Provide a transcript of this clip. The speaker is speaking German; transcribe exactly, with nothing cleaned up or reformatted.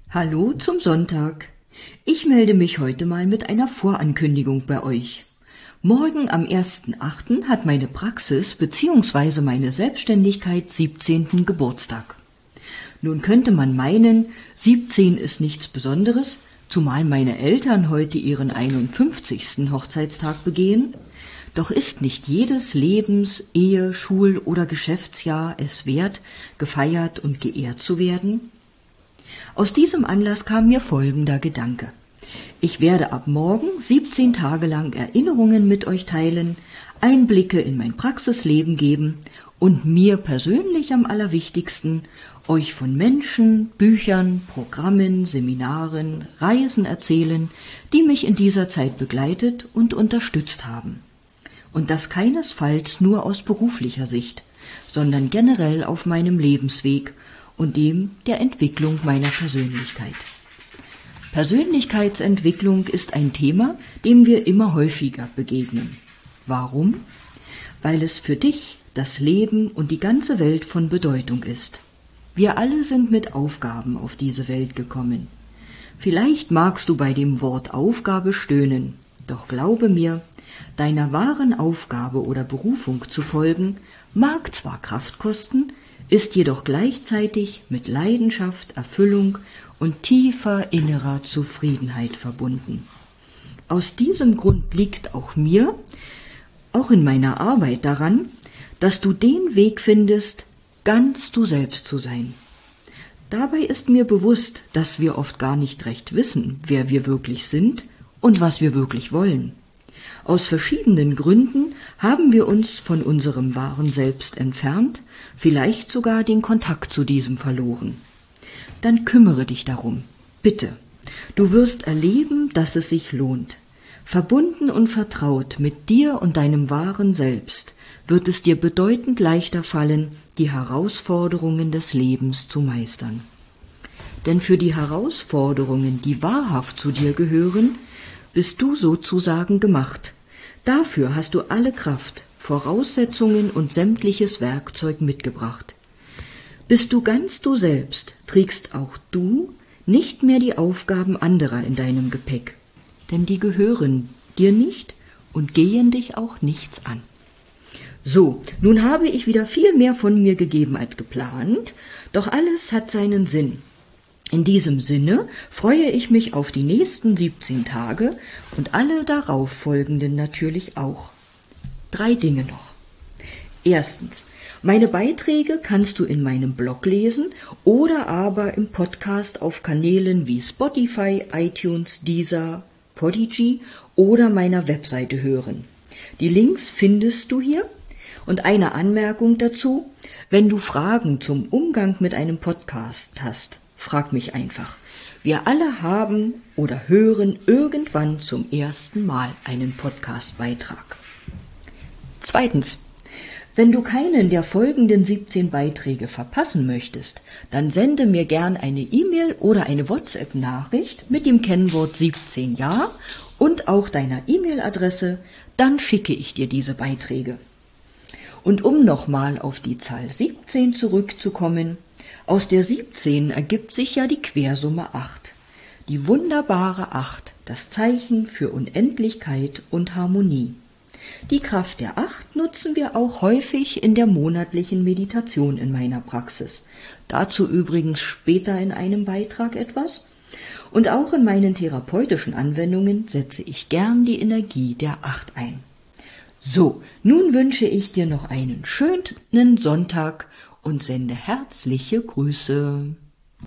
Hallo zum Sonntag. Ich melde mich heute mal mit einer Vorankündigung bei euch. Morgen am ersten achten hat meine Praxis bzw. meine Selbstständigkeit siebzehnten Geburtstag. Nun könnte man meinen, siebzehn ist nichts Besonderes, zumal meine Eltern heute ihren einundfünfzigsten Hochzeitstag begehen. Doch ist nicht jedes Lebens-, Ehe-, Schul- oder Geschäftsjahr es wert, gefeiert und geehrt zu werden? Aus diesem Anlass kam mir folgender Gedanke. Ich werde ab morgen siebzehn Tage lang Erinnerungen mit euch teilen, Einblicke in mein Praxisleben geben und mir persönlich am allerwichtigsten euch von Menschen, Büchern, Programmen, Seminaren, Reisen erzählen, die mich in dieser Zeit begleitet und unterstützt haben. Und das keinesfalls nur aus beruflicher Sicht, sondern generell auf meinem Lebensweg und dem der Entwicklung meiner Persönlichkeit. Persönlichkeitsentwicklung ist ein Thema, dem wir immer häufiger begegnen. Warum? Weil es für dich, das Leben und die ganze Welt von Bedeutung ist. Wir alle sind mit Aufgaben auf diese Welt gekommen. Vielleicht magst du bei dem Wort Aufgabe stöhnen, doch glaube mir, deiner wahren Aufgabe oder Berufung zu folgen, mag zwar Kraft kosten, ist jedoch gleichzeitig mit Leidenschaft, Erfüllung und tiefer innerer Zufriedenheit verbunden. Aus diesem Grund liegt auch mir, auch in meiner Arbeit daran, dass du den Weg findest, ganz du selbst zu sein. Dabei ist mir bewusst, dass wir oft gar nicht recht wissen, wer wir wirklich sind und was wir wirklich wollen. Aus verschiedenen Gründen haben wir uns von unserem wahren Selbst entfernt, vielleicht sogar den Kontakt zu diesem verloren. Dann kümmere dich darum, bitte. Du wirst erleben, dass es sich lohnt. Verbunden und vertraut mit dir und deinem wahren Selbst wird es dir bedeutend leichter fallen, die Herausforderungen des Lebens zu meistern. Denn für die Herausforderungen, die wahrhaft zu dir gehören, bist du sozusagen gemacht. Dafür hast du alle Kraft, Voraussetzungen und sämtliches Werkzeug mitgebracht. Bist du ganz du selbst, trägst auch du nicht mehr die Aufgaben anderer in deinem Gepäck, denn die gehören dir nicht und gehen dich auch nichts an. So, nun habe ich wieder viel mehr von mir gegeben als geplant, doch alles hat seinen Sinn. In diesem Sinne freue ich mich auf die nächsten siebzehn Tage und alle darauf folgenden natürlich auch. Drei Dinge noch. Erstens, meine Beiträge kannst du in meinem Blog lesen oder aber im Podcast auf Kanälen wie Spotify, iTunes, Deezer, Podigy oder meiner Webseite hören. Die Links findest du hier. Und eine Anmerkung dazu, wenn du Fragen zum Umgang mit einem Podcast hast, frag mich einfach. Wir alle haben oder hören irgendwann zum ersten Mal einen Podcastbeitrag. Zweitens, wenn du keinen der folgenden siebzehn Beiträge verpassen möchtest, dann sende mir gern eine E-Mail oder eine WhatsApp-Nachricht mit dem Kennwort siebzehn Ja und auch deiner E-Mail-Adresse, dann schicke ich dir diese Beiträge. Und um nochmal auf die Zahl siebzehn zurückzukommen, aus der siebzehn ergibt sich ja die Quersumme acht. Die wunderbare acht, das Zeichen für Unendlichkeit und Harmonie. Die Kraft der acht nutzen wir auch häufig in der monatlichen Meditation in meiner Praxis. Dazu übrigens später in einem Beitrag etwas. Und auch in meinen therapeutischen Anwendungen setze ich gern die Energie der acht ein. So, nun wünsche ich dir noch einen schönen Sonntag und sende herzliche Grüße.